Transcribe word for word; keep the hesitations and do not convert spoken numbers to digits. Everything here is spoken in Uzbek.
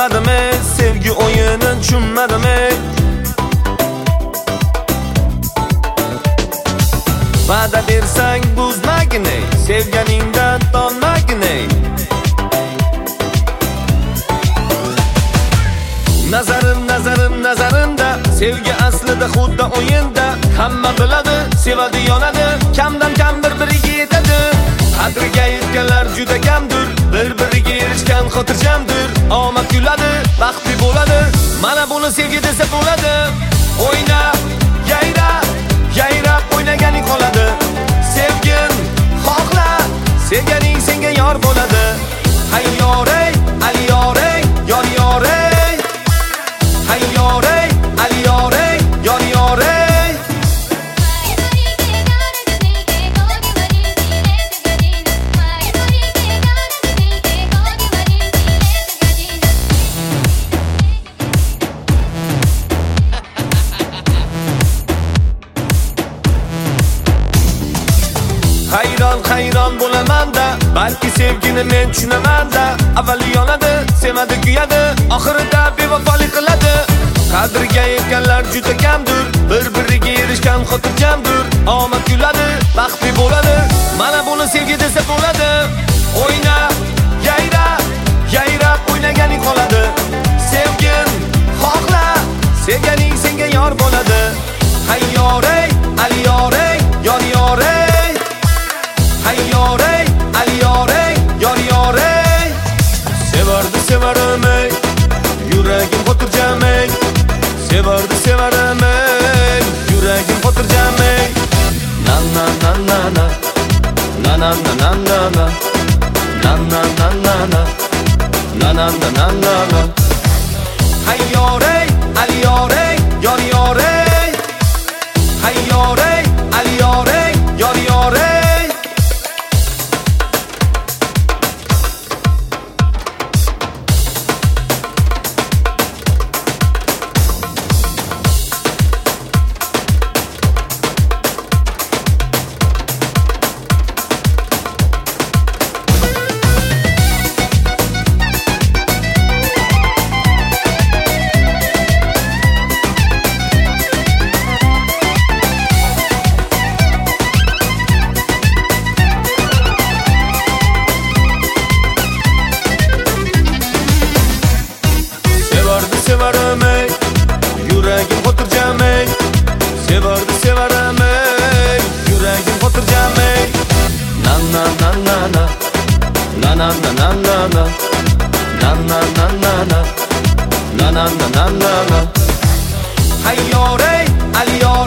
tushunmadim ey, sevgi o'yini tushunmadim ey. Va'da bersang buzmagin ey, sevganingdan tonmagin ey. Nazarim nazarim nazarimda, sevgi aslida xuddi o'yinda. Hamma biladi, sevadi yonadi, kamdan kam bir-biriga yetadi. Qadriga yetganlar juda kamdir, bir-biriga erishgan xotirjamdir. Omad kuladi, baxtli bo'ladi, mana buni sevgi desa bo'ladi. O'yna, yayra, yayrab o'ynaganing qoladi. Sevgin, xohla, sevganing senga yor bo'ladi. Hayyorey, aliyorey, yor yorey. Hayyorey, aliyorey, yor yorey. Hayron hayron bo'laman-da, balki sevgini men tushunaman-da. Avvali yonadi, sevadi kuyadi, oxirida bevafolik qiladi. Qadriga yetganlar juda kamdir, bir-biriga erishgan xotirjamdir. Omad kuladi, baxtli bo'ladi, mana buni sevgi desa bo'ladi. O'yna, yayra, yayrab o'ynaganing qoladi. Sevgin, xohla, sevganing senga yor bo'ladi. Hayyorey, aliyorey, yor yorey. Hayyorey, aliyorey, yor yorey. Sevardi sevarim ey, yuragim xotirjam ey. Sevardi sevarim ey, yuragim xotirjam ey. Na na na na na, na na na na na na, na na na na na, na na na na na na. Hayyorey, aliyorey, yor yorey. Hayyorey, aliyorey, yor yorey. Sevarim ey, yuragim xotirjam ey. Sevardi sevarim ey, yuragim xotirjam ey. Na na na na na, na na na na na na, na na na na na, na na na na na. Hayyorey, aliyorey.